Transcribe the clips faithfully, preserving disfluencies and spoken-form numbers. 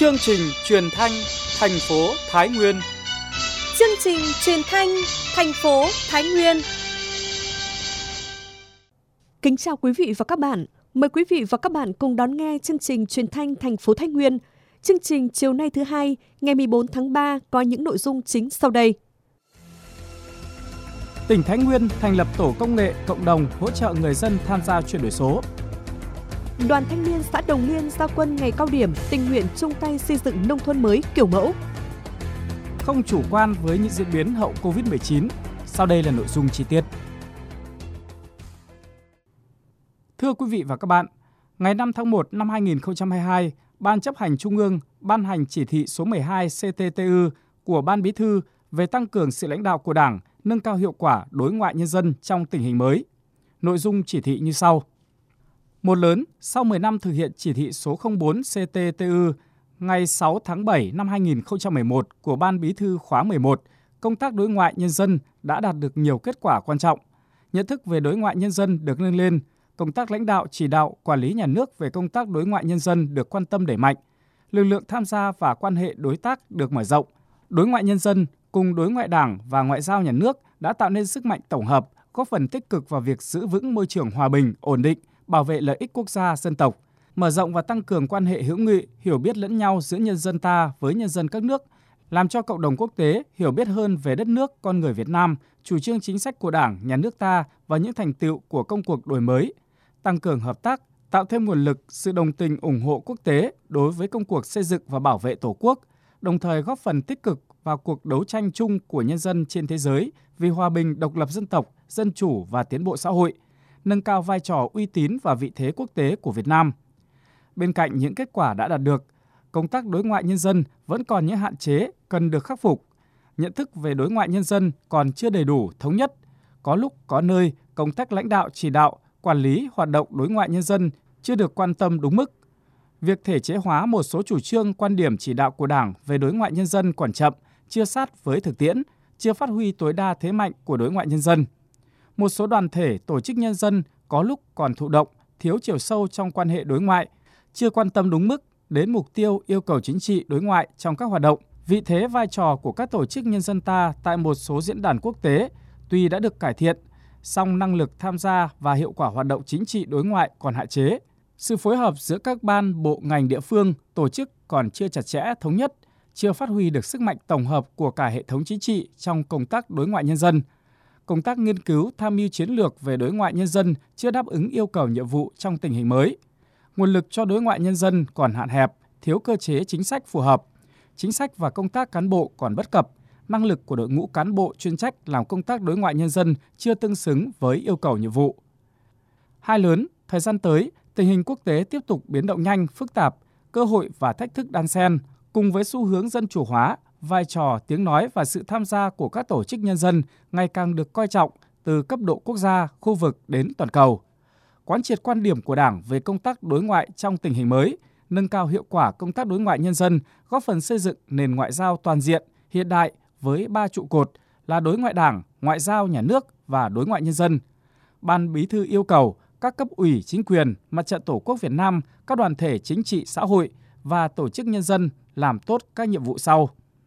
Chương trình truyền thanh thành phố Thái Nguyên. Chương trình truyền thanh thành phố Thái Nguyên. Kính chào quý vị và các bạn. Mời quý vị và các bạn cùng đón nghe chương trình truyền thanh thành phố Thái Nguyên. Chương trình chiều nay thứ hai, ngày mười bốn tháng ba có những nội dung chính sau đây. Tỉnh Thái Nguyên thành lập tổ công nghệ cộng đồng hỗ trợ người dân tham gia chuyển đổi số. Đoàn thanh niên xã Đồng Liên ra quân ngày cao điểm tình nguyện chung tay xây dựng nông thôn mới kiểu mẫu. Không chủ quan với những diễn biến hậu covid mười chín. Sau đây là nội dung chi tiết. Thưa quý vị và các bạn, ngày năm tháng một năm hai nghìn không trăm hai mươi hai, Ban chấp hành Trung ương ban hành chỉ thị số mười hai C T T U của Ban Bí thư về tăng cường sự lãnh đạo của Đảng, nâng cao hiệu quả đối ngoại nhân dân trong tình hình mới. Nội dung chỉ thị như sau. Một lớn, sau mười năm thực hiện chỉ thị số không bốn C T T U ngày sáu tháng bảy năm hai nghìn không trăm mười một của Ban Bí thư khóa mười một, công tác đối ngoại nhân dân đã đạt được nhiều kết quả quan trọng. Nhận thức về đối ngoại nhân dân được nâng lên, công tác lãnh đạo, chỉ đạo, quản lý nhà nước về công tác đối ngoại nhân dân được quan tâm đẩy mạnh, lực lượng tham gia và quan hệ đối tác được mở rộng. Đối ngoại nhân dân cùng đối ngoại Đảng và ngoại giao nhà nước đã tạo nên sức mạnh tổng hợp, góp phần tích cực vào việc giữ vững môi trường hòa bình, ổn định, bảo vệ lợi ích quốc gia, dân tộc, mở rộng và tăng cường quan hệ hữu nghị, hiểu biết lẫn nhau giữa nhân dân ta với nhân dân các nước, làm cho cộng đồng quốc tế hiểu biết hơn về đất nước, con người Việt Nam, chủ trương chính sách của Đảng, nhà nước ta và những thành tựu của công cuộc đổi mới, tăng cường hợp tác, tạo thêm nguồn lực, sự đồng tình ủng hộ quốc tế đối với công cuộc xây dựng và bảo vệ Tổ quốc, đồng thời góp phần tích cực vào cuộc đấu tranh chung của nhân dân trên thế giới vì hòa bình, độc lập dân tộc, dân chủ và tiến bộ xã hội, nâng cao vai trò uy tín và vị thế quốc tế của Việt Nam. Bên cạnh những kết quả đã đạt được, công tác đối ngoại nhân dân vẫn còn những hạn chế cần được khắc phục. Nhận thức về đối ngoại nhân dân còn chưa đầy đủ, thống nhất. Có lúc, có nơi, công tác lãnh đạo, chỉ đạo, quản lý hoạt động đối ngoại nhân dân chưa được quan tâm đúng mức. Việc thể chế hóa một số chủ trương, quan điểm chỉ đạo của Đảng về đối ngoại nhân dân còn chậm, chưa sát với thực tiễn, chưa phát huy tối đa thế mạnh của đối ngoại nhân dân. Một số đoàn thể, tổ chức nhân dân có lúc còn thụ động, thiếu chiều sâu trong quan hệ đối ngoại, chưa quan tâm đúng mức đến mục tiêu, yêu cầu chính trị đối ngoại trong các hoạt động. Vị thế vai trò của các tổ chức nhân dân ta tại một số diễn đàn quốc tế tuy đã được cải thiện, song năng lực tham gia và hiệu quả hoạt động chính trị đối ngoại còn hạn chế. Sự phối hợp giữa các ban, bộ, ngành địa phương, tổ chức còn chưa chặt chẽ, thống nhất, chưa phát huy được sức mạnh tổng hợp của cả hệ thống chính trị trong công tác đối ngoại nhân dân. Công tác nghiên cứu, tham mưu chiến lược về đối ngoại nhân dân chưa đáp ứng yêu cầu nhiệm vụ trong tình hình mới. Nguồn lực cho đối ngoại nhân dân còn hạn hẹp, thiếu cơ chế chính sách phù hợp. Chính sách và công tác cán bộ còn bất cập. Năng lực của đội ngũ cán bộ chuyên trách làm công tác đối ngoại nhân dân chưa tương xứng với yêu cầu nhiệm vụ. Hai lớn, thời gian tới, tình hình quốc tế tiếp tục biến động nhanh, phức tạp, cơ hội và thách thức đan xen, cùng với xu hướng dân chủ hóa, vai trò, tiếng nói và sự tham gia của các tổ chức nhân dân ngày càng được coi trọng từ cấp độ quốc gia, khu vực đến toàn cầu. Quán triệt quan điểm của Đảng về công tác đối ngoại trong tình hình mới, nâng cao hiệu quả công tác đối ngoại nhân dân, góp phần xây dựng nền ngoại giao toàn diện, hiện đại với ba trụ cột là đối ngoại Đảng, ngoại giao nhà nước và đối ngoại nhân dân. Ban Bí thư yêu cầu các cấp ủy chính quyền, Mặt trận Tổ quốc Việt Nam, các đoàn thể chính trị xã hội và tổ chức nhân dân làm tốt các nhiệm vụ sau.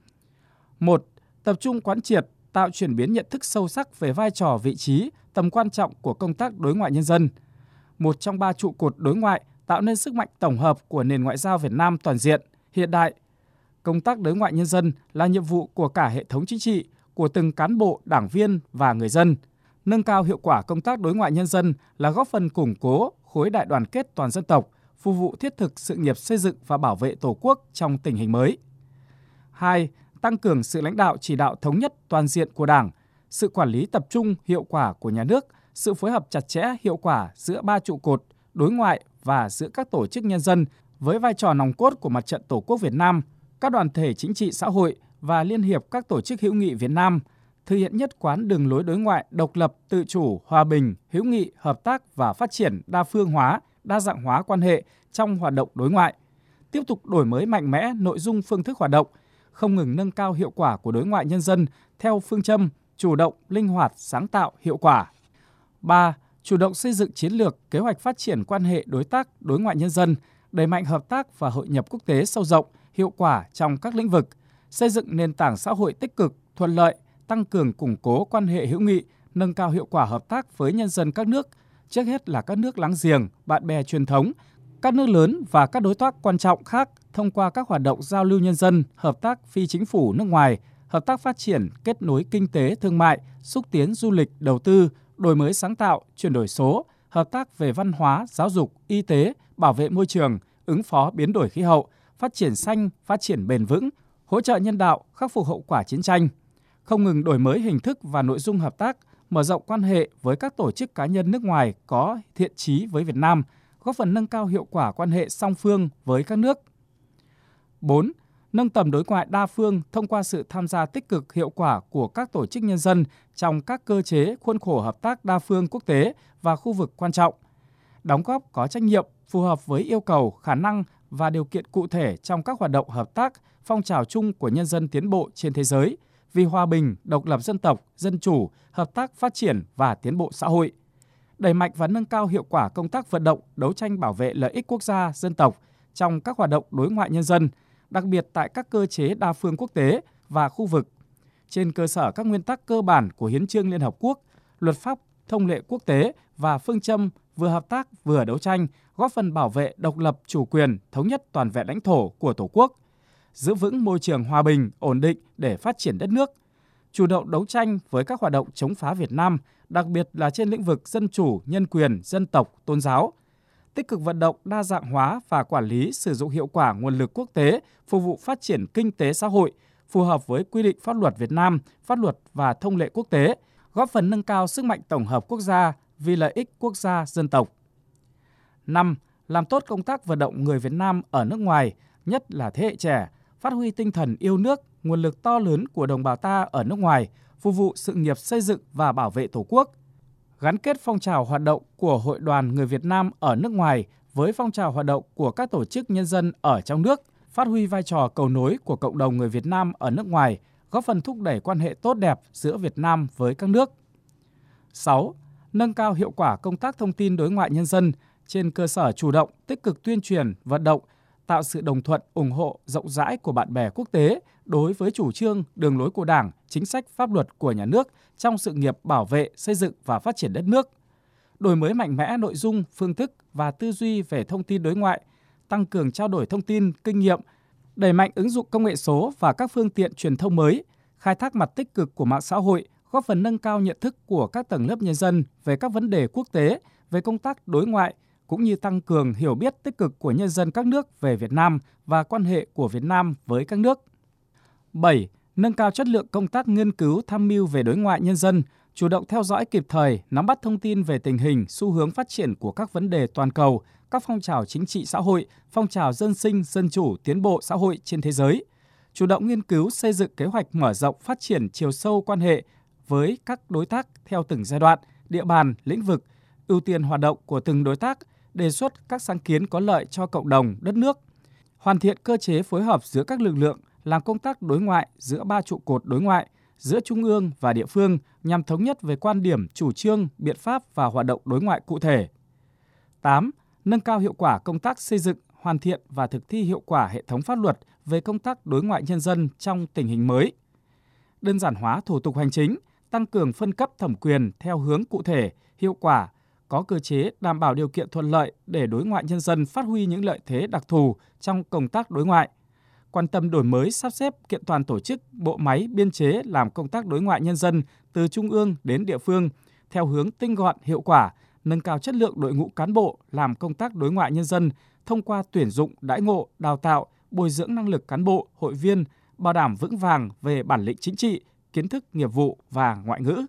một. Tập trung quán triệt, tạo chuyển biến nhận thức sâu sắc về vai trò, vị trí, tầm quan trọng của công tác đối ngoại nhân dân. Một trong ba trụ cột đối ngoại tạo nên sức mạnh tổng hợp của nền ngoại giao Việt Nam toàn diện, hiện đại. Công tác đối ngoại nhân dân là nhiệm vụ của cả hệ thống chính trị, của từng cán bộ, đảng viên và người dân. Nâng cao hiệu quả công tác đối ngoại nhân dân là góp phần củng cố khối đại đoàn kết toàn dân tộc, phục vụ thiết thực sự nghiệp xây dựng và bảo vệ Tổ quốc trong tình hình mới. Hai. Tăng cường sự lãnh đạo chỉ đạo thống nhất toàn diện của Đảng, sự quản lý tập trung hiệu quả của nhà nước, sự phối hợp chặt chẽ hiệu quả giữa ba trụ cột đối ngoại và giữa các tổ chức nhân dân với vai trò nòng cốt của Mặt trận Tổ quốc Việt Nam, các đoàn thể chính trị xã hội và Liên hiệp các tổ chức hữu nghị Việt Nam, thực hiện nhất quán đường lối đối ngoại độc lập, tự chủ, hòa bình, hữu nghị, hợp tác và phát triển đa phương hóa, đa dạng hóa quan hệ trong hoạt động đối ngoại. Tiếp tục đổi mới mạnh mẽ nội dung phương thức hoạt động, không ngừng nâng cao hiệu quả của đối ngoại nhân dân theo phương châm chủ động, linh hoạt, sáng tạo, hiệu quả. ba. Chủ động xây dựng chiến lược, kế hoạch phát triển quan hệ đối tác, đối ngoại nhân dân, đẩy mạnh hợp tác và hội nhập quốc tế sâu rộng, hiệu quả trong các lĩnh vực, xây dựng nền tảng xã hội tích cực, thuận lợi, tăng cường củng cố quan hệ hữu nghị, nâng cao hiệu quả hợp tác với nhân dân các nước, trước hết là các nước láng giềng, bạn bè truyền thống, các nước lớn và các đối tác quan trọng khác thông qua các hoạt động giao lưu nhân dân, hợp tác phi chính phủ nước ngoài, hợp tác phát triển, kết nối kinh tế, thương mại, xúc tiến du lịch, đầu tư, đổi mới sáng tạo, chuyển đổi số, hợp tác về văn hóa, giáo dục, y tế, bảo vệ môi trường, ứng phó biến đổi khí hậu, phát triển xanh, phát triển bền vững, hỗ trợ nhân đạo, khắc phục hậu quả chiến tranh. Không ngừng đổi mới hình thức và nội dung hợp tác, mở rộng quan hệ với các tổ chức cá nhân nước ngoài có thiện chí với Việt Nam, góp phần nâng cao hiệu quả quan hệ song phương với các nước. bốn. Nâng tầm đối ngoại đa phương thông qua sự tham gia tích cực hiệu quả của các tổ chức nhân dân trong các cơ chế khuôn khổ hợp tác đa phương quốc tế và khu vực quan trọng. Đóng góp có trách nhiệm, phù hợp với yêu cầu, khả năng và điều kiện cụ thể trong các hoạt động hợp tác, phong trào chung của nhân dân tiến bộ trên thế giới, vì hòa bình, độc lập dân tộc, dân chủ, hợp tác phát triển và tiến bộ xã hội. Đẩy mạnh và nâng cao hiệu quả công tác vận động, đấu tranh bảo vệ lợi ích quốc gia, dân tộc trong các hoạt động đối ngoại nhân dân, đặc biệt tại các cơ chế đa phương quốc tế và khu vực, trên cơ sở các nguyên tắc cơ bản của Hiến chương Liên Hợp Quốc, luật pháp, thông lệ quốc tế và phương châm vừa hợp tác vừa đấu tranh, góp phần bảo vệ độc lập, chủ quyền, thống nhất toàn vẹn lãnh thổ của Tổ quốc, giữ vững môi trường hòa bình, ổn định để phát triển đất nước, chủ động đấu tranh với các hoạt động chống phá Việt Nam, đặc biệt là trên lĩnh vực dân chủ, nhân quyền, dân tộc, tôn giáo, tích cực vận động đa dạng hóa và quản lý sử dụng hiệu quả nguồn lực quốc tế phục vụ phát triển kinh tế xã hội, phù hợp với quy định pháp luật Việt Nam, pháp luật và thông lệ quốc tế, góp phần nâng cao sức mạnh tổng hợp quốc gia vì lợi ích quốc gia dân tộc. năm. Làm tốt công tác vận động người Việt Nam ở nước ngoài, nhất là thế hệ trẻ, phát huy tinh thần yêu nước, nguồn lực to lớn của đồng bào ta ở nước ngoài, phục vụ sự nghiệp xây dựng và bảo vệ Tổ quốc. Gắn kết phong trào hoạt động của Hội đoàn người Việt Nam ở nước ngoài với phong trào hoạt động của các tổ chức nhân dân ở trong nước, phát huy vai trò cầu nối của cộng đồng người Việt Nam ở nước ngoài, góp phần thúc đẩy quan hệ tốt đẹp giữa Việt Nam với các nước. sáu. Nâng cao hiệu quả công tác thông tin đối ngoại nhân dân trên cơ sở chủ động, tích cực tuyên truyền, vận động, tạo sự đồng thuận, ủng hộ rộng rãi của bạn bè quốc tế đối với chủ trương, đường lối của Đảng, chính sách, pháp luật của nhà nước trong sự nghiệp bảo vệ, xây dựng và phát triển đất nước. Đổi mới mạnh mẽ nội dung, phương thức và tư duy về thông tin đối ngoại, tăng cường trao đổi thông tin, kinh nghiệm, đẩy mạnh ứng dụng công nghệ số và các phương tiện truyền thông mới, khai thác mặt tích cực của mạng xã hội, góp phần nâng cao nhận thức của các tầng lớp nhân dân về các vấn đề quốc tế, về công tác đối ngoại, cũng như tăng cường hiểu biết tích cực của nhân dân các nước về Việt Nam và quan hệ của Việt Nam với các nước. bảy. Nâng cao chất lượng công tác nghiên cứu tham mưu về đối ngoại nhân dân, chủ động theo dõi kịp thời, nắm bắt thông tin về tình hình, xu hướng phát triển của các vấn đề toàn cầu, các phong trào chính trị xã hội, phong trào dân sinh, dân chủ, tiến bộ xã hội trên thế giới. Chủ động nghiên cứu xây dựng kế hoạch mở rộng phát triển chiều sâu quan hệ với các đối tác theo từng giai đoạn, địa bàn, lĩnh vực, ưu tiên hoạt động của từng đối tác, đề xuất các sáng kiến có lợi cho cộng đồng, đất nước, hoàn thiện cơ chế phối hợp giữa các lực lượng làm công tác đối ngoại giữa ba trụ cột đối ngoại, giữa trung ương và địa phương nhằm thống nhất về quan điểm, chủ trương, biện pháp và hoạt động đối ngoại cụ thể. tám. Nâng cao hiệu quả công tác xây dựng, hoàn thiện và thực thi hiệu quả hệ thống pháp luật về công tác đối ngoại nhân dân trong tình hình mới. Đơn giản hóa thủ tục hành chính, tăng cường phân cấp thẩm quyền theo hướng cụ thể, hiệu quả, có cơ chế đảm bảo điều kiện thuận lợi để đối ngoại nhân dân phát huy những lợi thế đặc thù trong công tác đối ngoại. Quan tâm đổi mới sắp xếp kiện toàn tổ chức, bộ máy, biên chế làm công tác đối ngoại nhân dân từ trung ương đến địa phương theo hướng tinh gọn, hiệu quả, nâng cao chất lượng đội ngũ cán bộ làm công tác đối ngoại nhân dân thông qua tuyển dụng, đãi ngộ, đào tạo, bồi dưỡng năng lực cán bộ, hội viên, bảo đảm vững vàng về bản lĩnh chính trị, kiến thức nghiệp vụ và ngoại ngữ.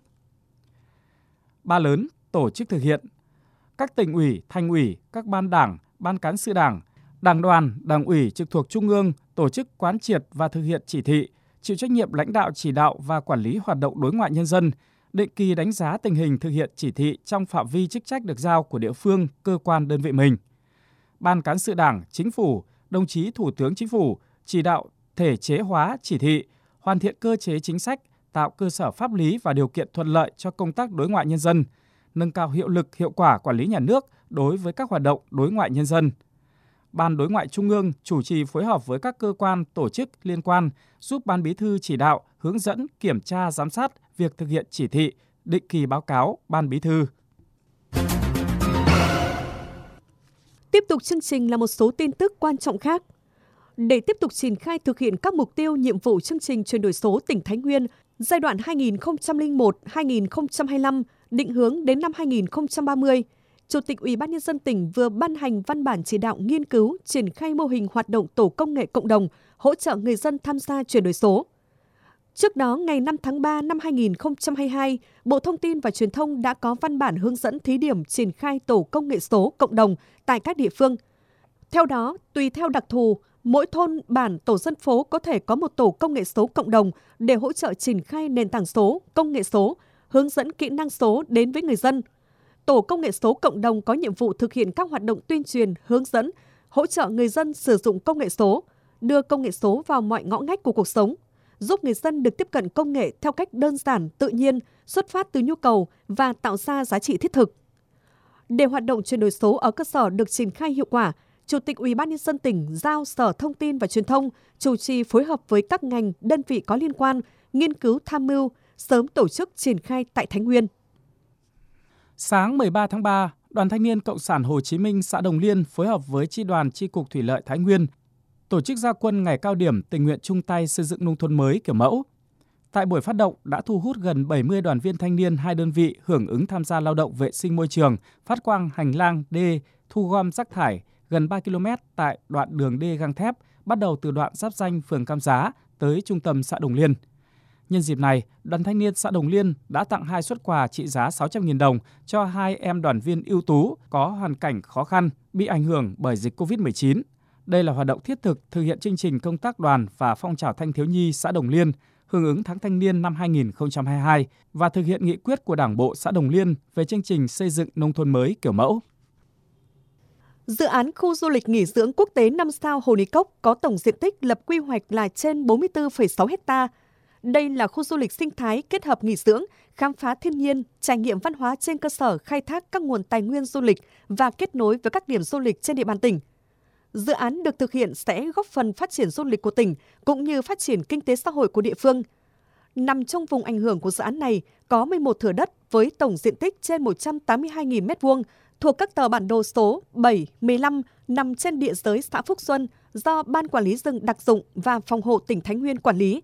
Ba lớn, tổ chức thực hiện. Các tỉnh ủy, thành ủy, các ban đảng, ban cán sự đảng, đảng đoàn, đảng ủy trực thuộc trung ương tổ chức quán triệt và thực hiện chỉ thị, chịu trách nhiệm lãnh đạo chỉ đạo và quản lý hoạt động đối ngoại nhân dân, định kỳ đánh giá tình hình thực hiện chỉ thị trong phạm vi chức trách được giao của địa phương, cơ quan đơn vị mình. Ban cán sự đảng, chính phủ, đồng chí Thủ tướng Chính phủ chỉ đạo thể chế hóa chỉ thị, hoàn thiện cơ chế chính sách, tạo cơ sở pháp lý và điều kiện thuận lợi cho công tác đối ngoại nhân dân, nâng cao hiệu lực, hiệu quả quản lý nhà nước đối với các hoạt động đối ngoại nhân dân. Ban Đối ngoại Trung ương chủ trì phối hợp với các cơ quan, tổ chức liên quan giúp Ban Bí thư chỉ đạo, hướng dẫn, kiểm tra, giám sát việc thực hiện chỉ thị, định kỳ báo cáo Ban Bí thư. Tiếp tục chương trình là một số tin tức quan trọng khác. Để tiếp tục triển khai thực hiện các mục tiêu nhiệm vụ chương trình chuyển đổi số tỉnh Thái Nguyên giai đoạn hai nghìn không trăm lẻ một đến hai nghìn không trăm hai mươi lăm, định hướng đến năm hai nghìn không trăm ba mươi, Chủ tịch Ủy ban Nhân dân tỉnh vừa ban hành văn bản chỉ đạo nghiên cứu, triển khai mô hình hoạt động tổ công nghệ cộng đồng, hỗ trợ người dân tham gia chuyển đổi số. Trước đó, ngày năm tháng ba năm hai nghìn không trăm hai mươi hai, Bộ Thông tin và Truyền thông đã có văn bản hướng dẫn thí điểm triển khai tổ công nghệ số cộng đồng tại các địa phương. Theo đó, tùy theo đặc thù, mỗi thôn, bản, tổ dân phố có thể có một tổ công nghệ số cộng đồng để hỗ trợ triển khai nền tảng số, công nghệ số, hướng dẫn kỹ năng số đến với người dân. Tổ công nghệ số cộng đồng có nhiệm vụ thực hiện các hoạt động tuyên truyền, hướng dẫn, hỗ trợ người dân sử dụng công nghệ số, đưa công nghệ số vào mọi ngõ ngách của cuộc sống, giúp người dân được tiếp cận công nghệ theo cách đơn giản, tự nhiên, xuất phát từ nhu cầu và tạo ra giá trị thiết thực. Để hoạt động chuyển đổi số ở cơ sở được triển khai hiệu quả, Chủ tịch Ủy ban Nhân dân tỉnh giao Sở Thông tin và Truyền thông chủ trì phối hợp với các ngành, đơn vị có liên quan, nghiên cứu tham mưu, sớm tổ chức triển khai tại Thái Nguyên. Sáng mười ba tháng ba, Đoàn Thanh niên Cộng sản Hồ Chí Minh xã Đồng Liên phối hợp với Chi đoàn Chi cục Thủy lợi Thái Nguyên tổ chức ra quân ngày cao điểm tình nguyện chung tay xây dựng nông thôn mới kiểu mẫu. Tại buổi phát động đã thu hút gần bảy mươi đoàn viên thanh niên hai đơn vị hưởng ứng tham gia lao động vệ sinh môi trường, phát quang hành lang đê, thu gom rác thải gần ba ki lô mét tại đoạn đường đê gang thép, bắt đầu từ đoạn giáp ranh phường Cam Giá tới trung tâm xã Đồng Liên. Nhân dịp này, Đoàn Thanh niên xã Đồng Liên đã tặng hai suất quà trị giá sáu trăm nghìn đồng cho hai em đoàn viên ưu tú có hoàn cảnh khó khăn bị ảnh hưởng bởi dịch covid mười chín. Đây là hoạt động thiết thực thực hiện chương trình công tác đoàn và phong trào thanh thiếu nhi xã Đồng Liên, hưởng ứng tháng thanh niên năm hai nghìn không trăm hai mươi hai và thực hiện nghị quyết của Đảng bộ xã Đồng Liên về chương trình xây dựng nông thôn mới kiểu mẫu. Dự án khu du lịch nghỉ dưỡng quốc tế năm sao Hồ Ní Cốc có tổng diện tích lập quy hoạch là trên bốn mươi tư phẩy sáu héc ta. Đây là khu du lịch sinh thái kết hợp nghỉ dưỡng, khám phá thiên nhiên, trải nghiệm văn hóa trên cơ sở khai thác các nguồn tài nguyên du lịch và kết nối với các điểm du lịch trên địa bàn tỉnh. Dự án được thực hiện sẽ góp phần phát triển du lịch của tỉnh cũng như phát triển kinh tế xã hội của địa phương. Nằm trong vùng ảnh hưởng của dự án này có mười một thửa đất với tổng diện tích trên một trăm tám mươi hai nghìn mét vuông thuộc các tờ bản đồ số bảy, mười lăm nằm trên địa giới xã Phúc Xuân do Ban Quản lý rừng đặc dụng và Phòng hộ tỉnh Thái Nguyên quản lý.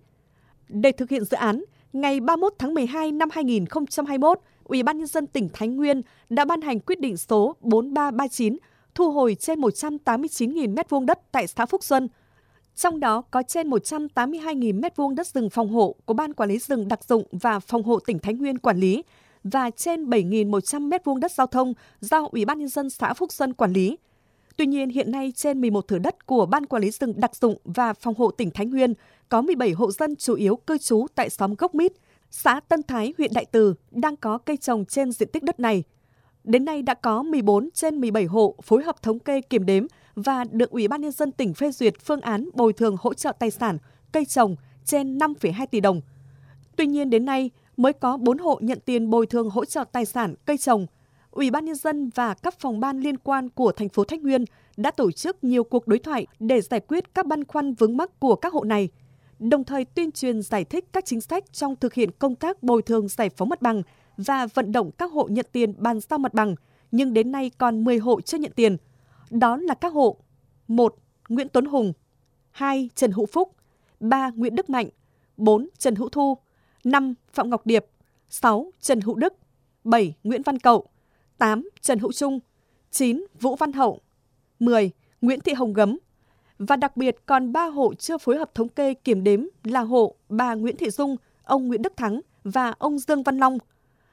Để thực hiện dự án, ngày ba mươi mốt tháng mười hai năm hai nghìn không trăm hai mươi mốt, Ủy ban Nhân dân tỉnh Thái Nguyên đã ban hành quyết định số bốn ba ba chín thu hồi trên một trăm tám mươi chín nghìn mét vuông đất tại xã Phúc Xuân. Trong đó có trên một trăm tám mươi hai nghìn mét vuông đất rừng phòng hộ của Ban Quản lý rừng đặc dụng và Phòng hộ tỉnh Thái Nguyên quản lý và trên bảy nghìn một trăm mét vuông đất giao thông do Ủy ban Nhân dân xã Phúc Xuân quản lý. Tuy nhiên, hiện nay trên mười một thửa đất của Ban Quản lý rừng đặc dụng và Phòng hộ tỉnh Thái Nguyên có mười bảy hộ dân chủ yếu cư trú tại xóm Gốc Mít, xã Tân Thái, huyện Đại Từ đang có cây trồng trên diện tích đất này. Đến nay đã có mười bốn trên mười bảy hộ phối hợp thống kê kiểm đếm và được Ủy ban Nhân dân tỉnh phê duyệt phương án bồi thường hỗ trợ tài sản, cây trồng trên năm phẩy hai tỷ đồng. Tuy nhiên đến nay mới có bốn hộ nhận tiền bồi thường hỗ trợ tài sản, cây trồng. Ủy ban Nhân dân và các phòng ban liên quan của thành phố Thái Nguyên đã tổ chức nhiều cuộc đối thoại để giải quyết các băn khoăn vướng mắc của các hộ này, đồng thời tuyên truyền giải thích các chính sách trong thực hiện công tác bồi thường giải phóng mặt bằng và vận động các hộ nhận tiền bàn giao mặt bằng, nhưng đến nay còn mười hộ chưa nhận tiền. Đó là các hộ: một. Nguyễn Tuấn Hùng, hai. Trần Hữu Phúc, ba. Nguyễn Đức Mạnh, bốn. Trần Hữu Thu, năm. Phạm Ngọc Điệp, sáu. Trần Hữu Đức, bảy. Nguyễn Văn Cậu, tám. Trần Hữu Trung, chín. Vũ Văn Hậu, mười. Nguyễn Thị Hồng Gấm. Và đặc biệt còn ba hộ chưa phối hợp thống kê kiểm đếm là hộ bà Nguyễn Thị Dung, ông Nguyễn Đức Thắng và ông Dương Văn Long.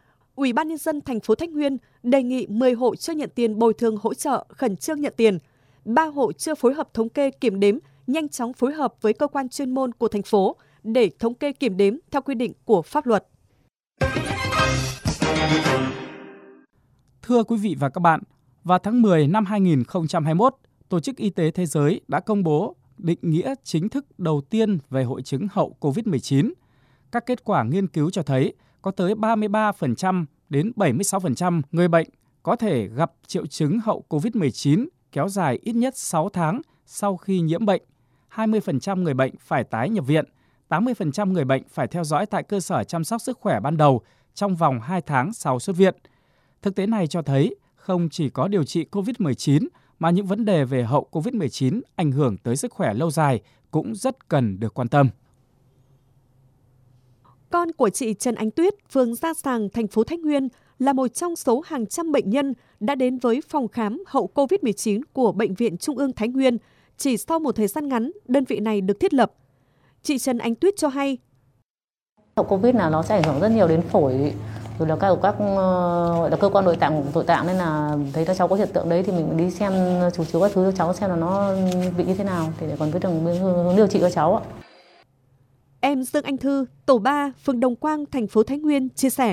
Ủy ban Nhân dân thành phố Thái Nguyên đề nghị mười hộ chưa nhận tiền bồi thường hỗ trợ khẩn trương nhận tiền, ba hộ chưa phối hợp thống kê kiểm đếm nhanh chóng phối hợp với cơ quan chuyên môn của thành phố để thống kê kiểm đếm theo quy định của pháp luật. Thưa quý vị và các bạn, vào tháng mười năm hai nghìn không trăm hai mươi mốt, Tổ chức Y tế Thế giới đã công bố định nghĩa chính thức đầu tiên về hội chứng hậu covid mười chín. Các kết quả nghiên cứu cho thấy có tới ba mươi ba phần trăm đến bảy mươi sáu phần trăm người bệnh có thể gặp triệu chứng hậu covid mười chín kéo dài ít nhất sáu tháng sau khi nhiễm bệnh, hai mươi phần trăm người bệnh phải tái nhập viện, tám mươi phần trăm người bệnh phải theo dõi tại cơ sở chăm sóc sức khỏe ban đầu trong vòng hai tháng sau xuất viện. Thực tế này cho thấy không chỉ có điều trị cô vít mười chín mà những vấn đề về hậu cô vít mười chín ảnh hưởng tới sức khỏe lâu dài cũng rất cần được quan tâm. Con của chị Trần Ánh Tuyết, phường Gia Sàng, thành phố Thái Nguyên là một trong số hàng trăm bệnh nhân đã đến với phòng khám hậu cô vít mười chín của Bệnh viện Trung ương Thái Nguyên chỉ sau một thời gian ngắn đơn vị này được thiết lập. Chị Trần Ánh Tuyết cho hay. Hậu Covid là nó sẽ ảnh hưởng rất nhiều đến phổi, rồi là các các gọi là cơ quan nội tạng nội tạng, nên là thấy các cháu có hiện tượng đấy thì mình đi xem chủ chiếu các thứ cho cháu xem là nó bị như thế nào thì để còn biết được hướng điều trị cho cháu ạ. Em Dương Anh Thư, tổ ba, phường Đồng Quang, thành phố Thái Nguyên chia sẻ.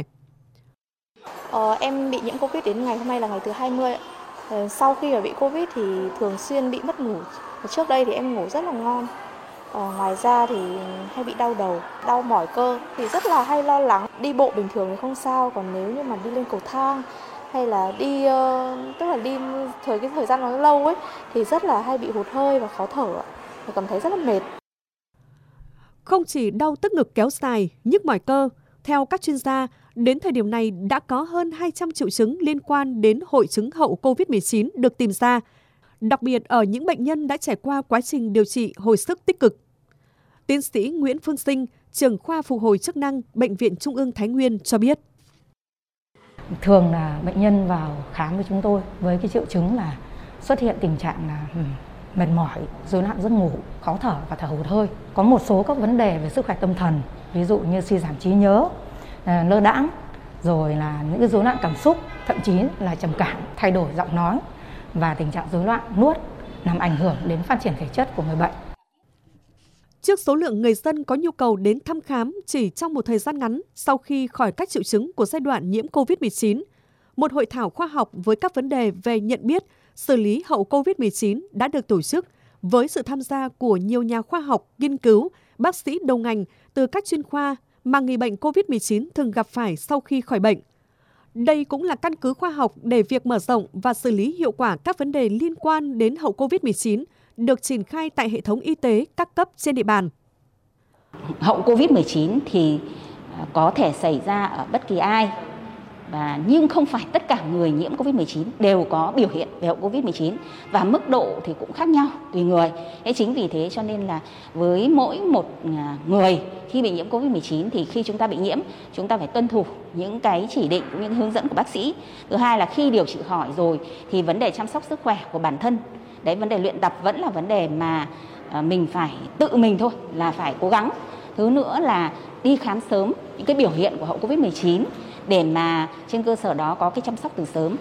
Ờ, em bị nhiễm Covid đến ngày hôm nay là ngày thứ hai mươi. Ờ, sau khi mà bị Covid thì thường xuyên bị mất ngủ. Trước đây thì em ngủ rất là ngon. Ờ, ngoài ra thì hay bị đau đầu, đau mỏi cơ thì rất là hay lo lắng. Đi bộ bình thường thì không sao, còn nếu như mà đi lên cầu thang hay là đi uh, tức là đi thời cái thời gian nó lâu ấy thì rất là hay bị hụt hơi và khó thở, và cảm thấy rất là mệt. Không chỉ đau tức ngực kéo dài, nhức mỏi cơ, theo các chuyên gia, đến thời điểm này đã có hơn hai trăm triệu chứng liên quan đến hội chứng hậu cô vít mười chín được tìm ra, đặc biệt ở những bệnh nhân đã trải qua quá trình điều trị hồi sức tích cực. Tiến sĩ Nguyễn Phương Sinh, trưởng khoa phục hồi chức năng Bệnh viện Trung ương Thái Nguyên cho biết. Thường là bệnh nhân vào khám với chúng tôi với cái triệu chứng là xuất hiện tình trạng là mệt mỏi, rối loạn giấc ngủ, khó thở và thở hụt hơi. Có một số các vấn đề về sức khỏe tâm thần, ví dụ như suy giảm trí nhớ, lơ đãng, rồi là những cái rối loạn cảm xúc, thậm chí là trầm cảm, thay đổi giọng nói và tình trạng rối loạn nuốt làm ảnh hưởng đến phát triển thể chất của người bệnh. Trước số lượng người dân có nhu cầu đến thăm khám chỉ trong một thời gian ngắn sau khi khỏi các triệu chứng của giai đoạn nhiễm cô vít mười chín, một hội thảo khoa học với các vấn đề về nhận biết, xử lý hậu cô vít mười chín đã được tổ chức với sự tham gia của nhiều nhà khoa học, nghiên cứu, bác sĩ đầu ngành từ các chuyên khoa mà người bệnh cô vít mười chín thường gặp phải sau khi khỏi bệnh. Đây cũng là căn cứ khoa học để việc mở rộng và xử lý hiệu quả các vấn đề liên quan đến hậu cô vít mười chín được triển khai tại hệ thống y tế các cấp trên địa bàn. Hậu cô vít mười chín thì có thể xảy ra ở bất kỳ ai, và nhưng không phải tất cả người nhiễm cô vít mười chín đều có biểu hiện về hậu cô vít mười chín, và mức độ thì cũng khác nhau tùy người. Thế chính vì thế cho nên là với mỗi một người khi bị nhiễm cô vít mười chín thì khi chúng ta bị nhiễm, chúng ta phải tuân thủ những cái chỉ định, những hướng dẫn của bác sĩ. Thứ hai là khi điều trị khỏi rồi thì vấn đề chăm sóc sức khỏe của bản thân, đấy, vấn đề luyện tập vẫn là vấn đề mà mình phải tự mình thôi là phải cố gắng. Thứ nữa là đi khám sớm những cái biểu hiện của hậu cô vít mười chín để mà trên cơ sở đó có cái chăm sóc từ sớm.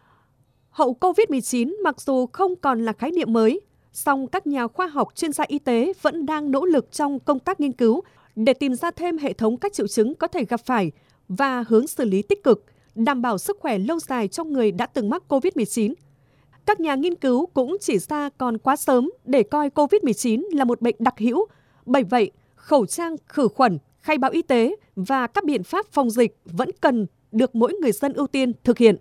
Hậu cô vít mười chín mặc dù không còn là khái niệm mới, song các nhà khoa học chuyên gia y tế vẫn đang nỗ lực trong công tác nghiên cứu để tìm ra thêm hệ thống các triệu chứng có thể gặp phải và hướng xử lý tích cực, đảm bảo sức khỏe lâu dài cho người đã từng mắc cô vít mười chín. Các nhà nghiên cứu cũng chỉ ra còn quá sớm để coi cô vít mười chín là một bệnh đặc hữu. Bởi vậy, khẩu trang, khử khuẩn, khai báo y tế và các biện pháp phòng dịch vẫn cần được mỗi người dân ưu tiên thực hiện.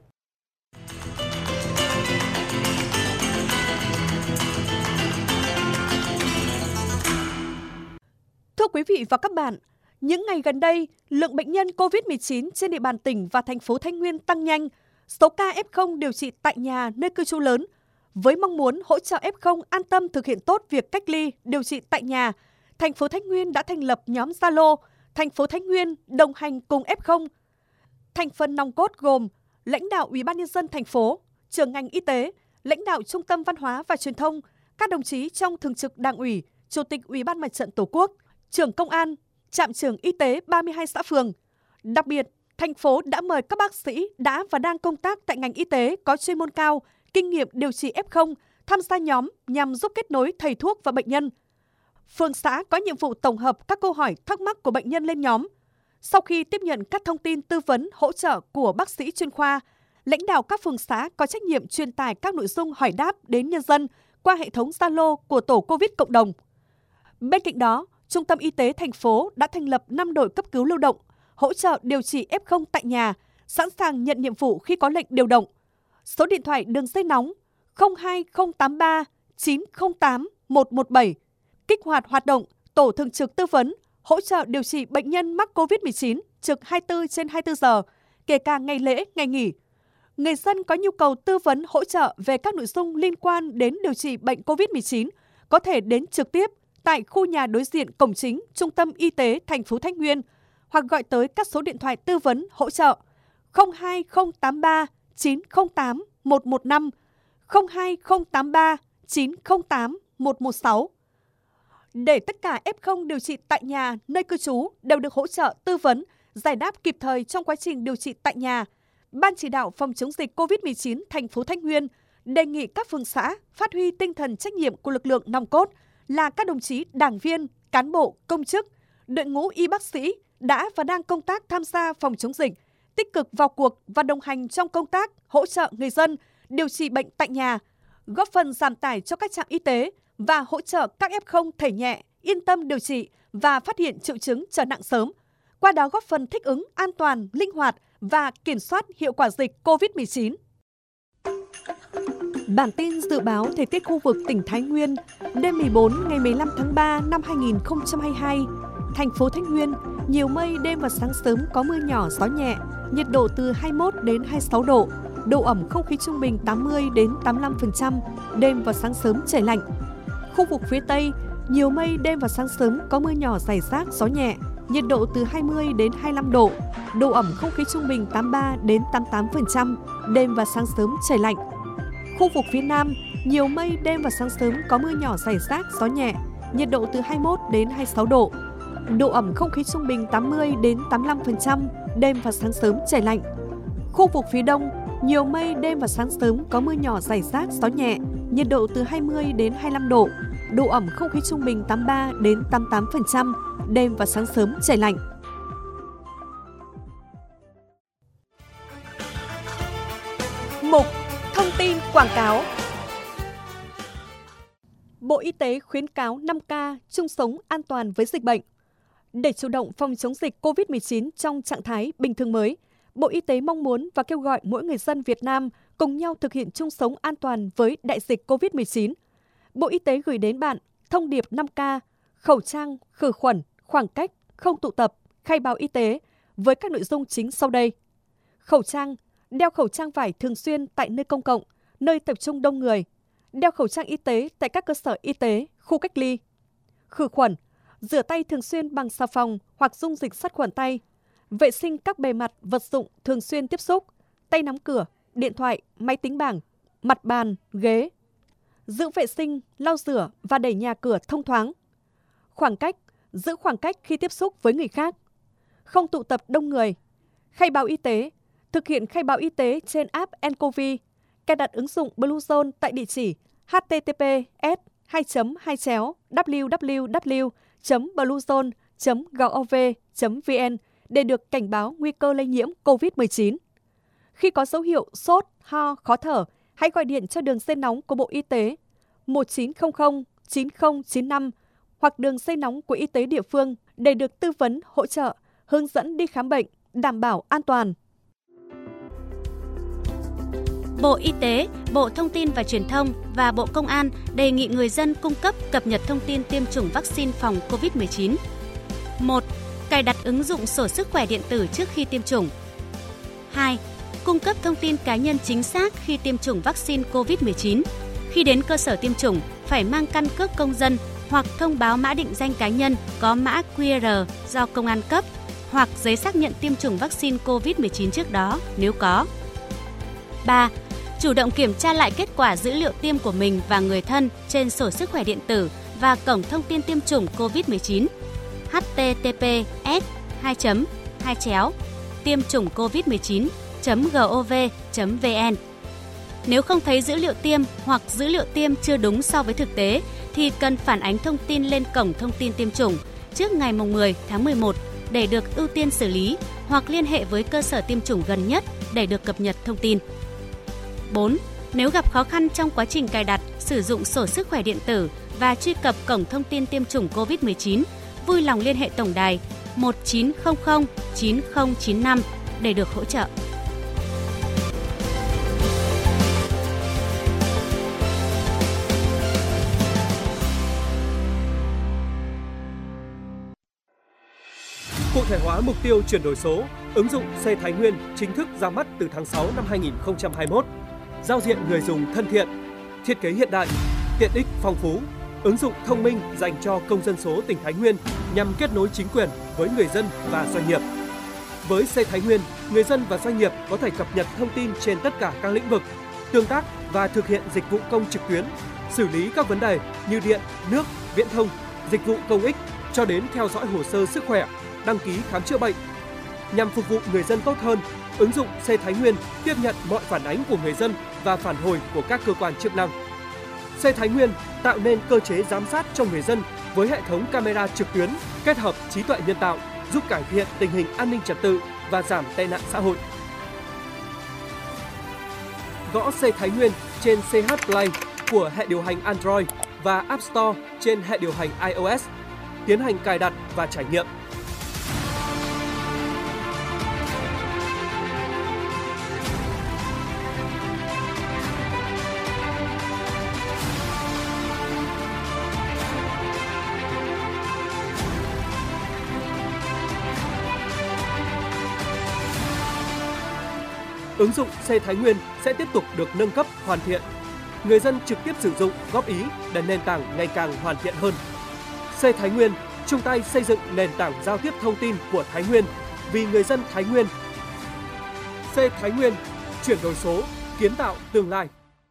Thưa quý vị và các bạn, những ngày gần đây, lượng bệnh nhân cô vít mười chín trên địa bàn tỉnh và thành phố Thái Nguyên tăng nhanh, số ca ép không điều trị tại nhà nơi cư trú lớn. Với mong muốn hỗ trợ ép không an tâm thực hiện tốt việc cách ly, điều trị tại nhà, thành phố Thái Nguyên đã thành lập nhóm Zalo thành phố Thái Nguyên đồng hành cùng ép không. Thành phần nòng cốt gồm lãnh đạo Ủy ban nhân dân thành phố, trưởng ngành y tế, lãnh đạo Trung tâm Văn hóa và Truyền thông, các đồng chí trong Thường trực Đảng ủy, Chủ tịch Ủy ban Mặt trận Tổ quốc, trưởng công an, trạm trưởng y tế ba mươi hai xã phường. Đặc biệt, thành phố đã mời các bác sĩ đã và đang công tác tại ngành y tế có chuyên môn cao, kinh nghiệm điều trị ép không, tham gia nhóm nhằm giúp kết nối thầy thuốc và bệnh nhân. Phường xã có nhiệm vụ tổng hợp các câu hỏi thắc mắc của bệnh nhân lên nhóm. Sau khi tiếp nhận các thông tin tư vấn hỗ trợ của bác sĩ chuyên khoa, lãnh đạo các phường xã có trách nhiệm truyền tải các nội dung hỏi đáp đến nhân dân qua hệ thống Zalo của tổ Covid cộng đồng. Bên cạnh đó, Trung tâm Y tế thành phố đã thành lập năm đội cấp cứu lưu động, hỗ trợ điều trị ép không tại nhà, sẵn sàng nhận nhiệm vụ khi có lệnh điều động. Số điện thoại đường dây nóng không hai không tám ba chín không tám một một bảy, kích hoạt hoạt động tổ thường trực tư vấn, hỗ trợ điều trị bệnh nhân mắc covid mười chín trực hai mươi tư trên hai mươi tư giờ, kể cả ngày lễ, ngày nghỉ. Người dân có nhu cầu tư vấn hỗ trợ về các nội dung liên quan đến điều trị bệnh covid mười chín có thể đến trực tiếp tại khu nhà đối diện cổng chính Trung tâm Y tế thành phố Thái Nguyên hoặc gọi tới các số điện thoại tư vấn hỗ trợ không hai không tám ba chín không tám một một năm, không hai không tám ba chín không tám một một sáu. Để tất cả ép không điều trị tại nhà, nơi cư trú đều được hỗ trợ tư vấn, giải đáp kịp thời trong quá trình điều trị tại nhà, Ban chỉ đạo phòng chống dịch covid mười chín thành phố Thái Nguyên đề nghị các phường xã phát huy tinh thần trách nhiệm của lực lượng nòng cốt là các đồng chí đảng viên, cán bộ, công chức, đội ngũ y bác sĩ đã và đang công tác tham gia phòng chống dịch, tích cực vào cuộc và đồng hành trong công tác hỗ trợ người dân điều trị bệnh tại nhà, góp phần giảm tải cho các trạm y tế và hỗ trợ các ép không thể nhẹ, yên tâm điều trị và phát hiện triệu chứng trở nặng sớm. Qua đó góp phần thích ứng an toàn, linh hoạt và kiểm soát hiệu quả dịch covid mười chín. Bản tin dự báo thời tiết khu vực tỉnh Thái Nguyên đêm mười bốn ngày mười lăm tháng ba năm hai nghìn không trăm hai mươi hai. Thành phố Thái Nguyên, nhiều mây, đêm và sáng sớm có mưa nhỏ, gió nhẹ, nhiệt độ từ hai mươi mốt đến hai mươi sáu độ, độ ẩm không khí trung bình tám mươi đến tám mươi lăm phần trăm, đêm và sáng sớm trời lạnh. Khu vực phía Tây, nhiều mây, đêm và sáng sớm có mưa nhỏ rải rác, gió nhẹ, nhiệt độ từ hai mươi đến hai mươi lăm độ, độ ẩm không khí trung bình tám mươi ba đến tám mươi tám phần trăm, đêm và sáng sớm trời lạnh. Khu vực phía Nam, nhiều mây, đêm và sáng sớm có mưa nhỏ rải rác, gió nhẹ, nhiệt độ từ hai mươi mốt đến hai mươi sáu độ, độ ẩm không khí trung bình tám mươi đến tám mươi lăm phần trăm, đêm và sáng sớm trời lạnh. Khu vực phía Đông, nhiều mây, đêm và sáng sớm có mưa nhỏ rải rác, gió nhẹ, nhiệt độ từ hai mươi đến hai mươi lăm độ, độ ẩm không khí trung bình tám mươi ba đến tám mươi tám phần trăm, đêm và sáng sớm trời lạnh. Mục thông tin quảng cáo. Bộ Y tế khuyến cáo năm K chung sống an toàn với dịch bệnh. Để chủ động phòng chống dịch covid mười chín trong trạng thái bình thường mới, Bộ Y tế mong muốn và kêu gọi mỗi người dân Việt Nam cùng nhau thực hiện chung sống an toàn với đại dịch covid mười chín. Bộ Y tế gửi đến bạn thông điệp năm K, khẩu trang, khử khuẩn, khoảng cách, không tụ tập, khai báo y tế với các nội dung chính sau đây. Khẩu trang, đeo khẩu trang vải thường xuyên tại nơi công cộng, nơi tập trung đông người. Đeo khẩu trang y tế tại các cơ sở y tế, khu cách ly. Khử khuẩn, rửa tay thường xuyên bằng xà phòng hoặc dung dịch sát khuẩn tay. Vệ sinh các bề mặt, vật dụng thường xuyên tiếp xúc, tay nắm cửa, điện thoại, máy tính bảng, mặt bàn, ghế. Giữ vệ sinh, lau rửa và đẩy nhà cửa thông thoáng. Khoảng cách, giữ khoảng cách khi tiếp xúc với người khác. Không tụ tập đông người. Khai báo y tế, thực hiện khai báo y tế trên app nCoV, cài đặt ứng dụng Bluezone tại địa chỉ h t t p s hai hai w w w chấm bluezone chấm gov chấm v n để được cảnh báo nguy cơ lây nhiễm covid mười chín. Khi có dấu hiệu sốt, ho, khó thở, hãy gọi điện cho đường dây nóng của Bộ Y tế một chín không không chín không chín năm hoặc đường dây nóng của y tế địa phương để được tư vấn, hỗ trợ, hướng dẫn đi khám bệnh, đảm bảo an toàn. Bộ Y tế, Bộ Thông tin và Truyền thông và Bộ Công an đề nghị người dân cung cấp cập nhật thông tin tiêm chủng vaccine phòng covid mười chín. một. Cài đặt ứng dụng sổ sức khỏe điện tử trước khi tiêm chủng. hai. Cung cấp thông tin cá nhân chính xác khi tiêm chủng vaccine covid mười chín. Khi đến cơ sở tiêm chủng, phải mang căn cước công dân hoặc thông báo mã định danh cá nhân có mã quy rờ do công an cấp hoặc giấy xác nhận tiêm chủng vaccine covid mười chín trước đó nếu có. ba. Chủ động kiểm tra lại kết quả dữ liệu tiêm của mình và người thân trên sổ sức khỏe điện tử và cổng thông tin tiêm chủng covid mười chín h t t p s hai chấm hai chéo tiêm chủng covid mười chín chấm gov chấm v n. Nếu không thấy dữ liệu tiêm hoặc dữ liệu tiêm chưa đúng so với thực tế thì cần phản ánh thông tin lên cổng thông tin tiêm chủng trước ngày mười tháng mười một để được ưu tiên xử lý hoặc liên hệ với cơ sở tiêm chủng gần nhất để được cập nhật thông tin. bốn. Nếu gặp khó khăn trong quá trình cài đặt, sử dụng sổ sức khỏe điện tử và truy cập cổng thông tin tiêm chủng covid mười chín, vui lòng liên hệ tổng đài một chín không không chín không chín năm để được hỗ trợ. Cụ thể hóa mục tiêu chuyển đổi số, ứng dụng C Thái Nguyên chính thức ra mắt từ tháng sáu năm hai nghìn không trăm hai mươi mốt. Giao diện người dùng thân thiện, thiết kế hiện đại, tiện ích phong phú, ứng dụng thông minh dành cho công dân số tỉnh Thái Nguyên nhằm kết nối chính quyền với người dân và doanh nghiệp. Với C Thái Nguyên, người dân và doanh nghiệp có thể cập nhật thông tin trên tất cả các lĩnh vực, tương tác và thực hiện dịch vụ công trực tuyến, xử lý các vấn đề như điện, nước, viễn thông, dịch vụ công ích cho đến theo dõi hồ sơ sức khỏe, đăng ký khám chữa bệnh. Nhằm phục vụ người dân tốt hơn, ứng dụng C Thái Nguyên tiếp nhận mọi phản ánh của người dân và phản hồi của các cơ quan chức năng. C Thái Nguyên tạo nên cơ chế giám sát cho người dân với hệ thống camera trực tuyến kết hợp trí tuệ nhân tạo, giúp cải thiện tình hình an ninh trật tự và giảm tệ nạn xã hội. Gõ C Thái Nguyên trên xê hát Play của hệ điều hành Android và App Store trên hệ điều hành iOS. Tiến hành cài đặt và trải nghiệm. Ứng dụng C Thái Nguyên sẽ tiếp tục được nâng cấp, hoàn thiện. Người dân trực tiếp sử dụng, góp ý để nền tảng ngày càng hoàn thiện hơn. C Thái Nguyên chung tay xây dựng nền tảng giao tiếp thông tin của Thái Nguyên vì người dân Thái Nguyên. C Thái Nguyên, chuyển đổi số, kiến tạo tương lai.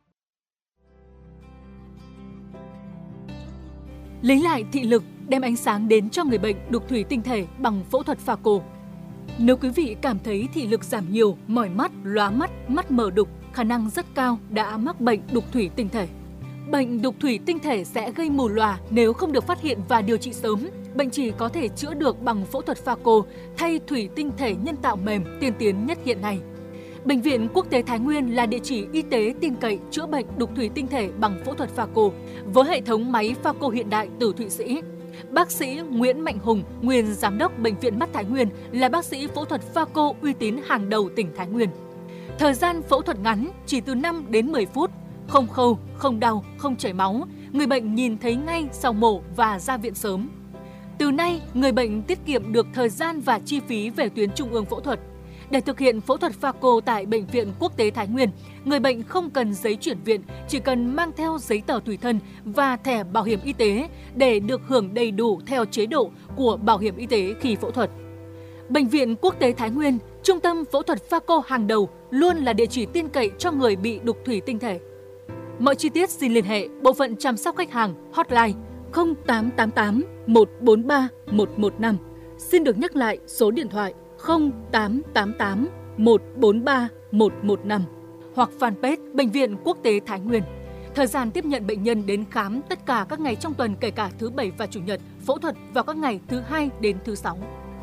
Lấy lại thị lực, đem ánh sáng đến cho người bệnh đục thủy tinh thể bằng phẫu thuật pha cô. Nếu quý vị cảm thấy thị lực giảm nhiều, mỏi mắt, lóa mắt, mắt mờ đục, khả năng rất cao đã mắc bệnh đục thủy tinh thể. Bệnh đục thủy tinh thể sẽ gây mù lòa nếu không được phát hiện và điều trị sớm. Bệnh chỉ có thể chữa được bằng phẫu thuật pha cô thay thủy tinh thể nhân tạo mềm tiên tiến nhất hiện nay. Bệnh viện Quốc tế Thái Nguyên là địa chỉ y tế tin cậy chữa bệnh đục thủy tinh thể bằng phẫu thuật pha cô với hệ thống máy pha cô hiện đại từ Thụy Sĩ. Bác sĩ Nguyễn Mạnh Hùng, nguyên giám đốc Bệnh viện Mắt Thái Nguyên, là bác sĩ phẫu thuật pha cô uy tín hàng đầu tỉnh Thái Nguyên. Thời gian phẫu thuật ngắn chỉ từ năm đến mười phút, không khâu, không đau, không chảy máu, người bệnh nhìn thấy ngay sau mổ và ra viện sớm. Từ nay, người bệnh tiết kiệm được thời gian và chi phí về tuyến trung ương phẫu thuật. Để thực hiện phẫu thuật pha cô tại Bệnh viện Quốc tế Thái Nguyên, người bệnh không cần giấy chuyển viện, chỉ cần mang theo giấy tờ tùy thân và thẻ bảo hiểm y tế để được hưởng đầy đủ theo chế độ của bảo hiểm y tế khi phẫu thuật. Bệnh viện Quốc tế Thái Nguyên, trung tâm phẫu thuật pha cô hàng đầu, luôn là địa chỉ tin cậy cho người bị đục thủy tinh thể. Mọi chi tiết xin liên hệ bộ phận chăm sóc khách hàng hotline không tám tám tám một bốn ba một một năm. Xin được nhắc lại số điện thoại không tám tám tám một bốn ba một một năm hoặc fanpage Bệnh viện Quốc tế Thái Nguyên. Thời gian tiếp nhận bệnh nhân đến khám tất cả các ngày trong tuần kể cả thứ Bảy và Chủ nhật, phẫu thuật vào các ngày thứ Hai đến thứ Sáu.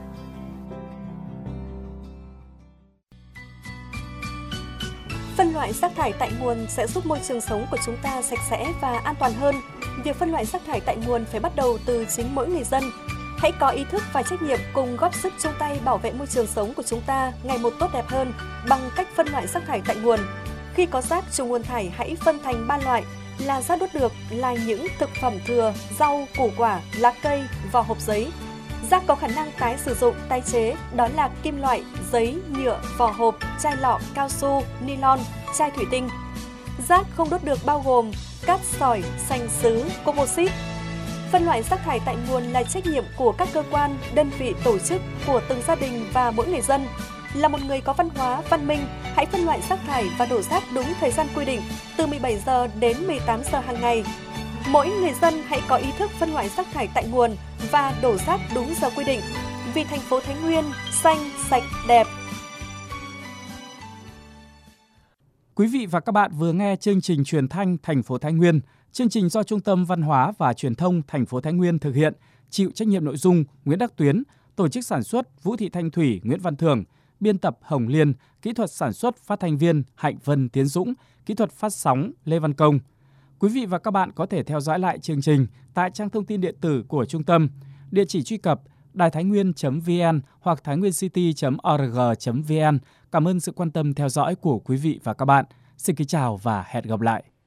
Phân loại rác thải tại nguồn sẽ giúp môi trường sống của chúng ta sạch sẽ và an toàn hơn. Việc phân loại rác thải tại nguồn phải bắt đầu từ chính mỗi người dân. Hãy có ý thức và trách nhiệm cùng góp sức chung tay bảo vệ môi trường sống của chúng ta ngày một tốt đẹp hơn bằng cách phân loại rác thải tại nguồn. Khi có rác chung nguồn thải hãy phân thành ba loại là rác đốt được là những thực phẩm thừa, rau, củ quả, lá cây, vỏ hộp giấy. Rác có khả năng tái sử dụng, tái chế đó là kim loại, giấy, nhựa, vỏ hộp, chai lọ, cao su, nylon, chai thủy tinh. Rác không đốt được bao gồm cát sỏi, sành sứ, composite. Phân loại rác thải tại nguồn là trách nhiệm của các cơ quan, đơn vị, tổ chức, của từng gia đình và mỗi người dân. Là một người có văn hóa, văn minh, hãy phân loại rác thải và đổ rác đúng thời gian quy định, từ mười bảy giờ đến mười tám giờ hàng ngày. Mỗi người dân hãy có ý thức phân loại rác thải tại nguồn và đổ rác đúng giờ quy định. Vì thành phố Thái Nguyên xanh, sạch, đẹp. Quý vị và các bạn vừa nghe chương trình truyền thanh thành phố Thái Nguyên. Chương trình do Trung tâm Văn hóa và Truyền thông thành phố Thái Nguyên thực hiện, chịu trách nhiệm nội dung Nguyễn Đắc Tuyến, tổ chức sản xuất Vũ Thị Thanh Thủy, Nguyễn Văn Thường, biên tập Hồng Liên, kỹ thuật sản xuất phát thanh viên Hạnh Vân Tiến Dũng, kỹ thuật phát sóng Lê Văn Công. Quý vị và các bạn có thể theo dõi lại chương trình tại trang thông tin điện tử của trung tâm, địa chỉ truy cập đài thái nguyên chấm vn hoặc thái nguyên city chấm org chấm vn. Cảm ơn sự quan tâm theo dõi của quý vị và các bạn. Xin kính chào và hẹn gặp lại.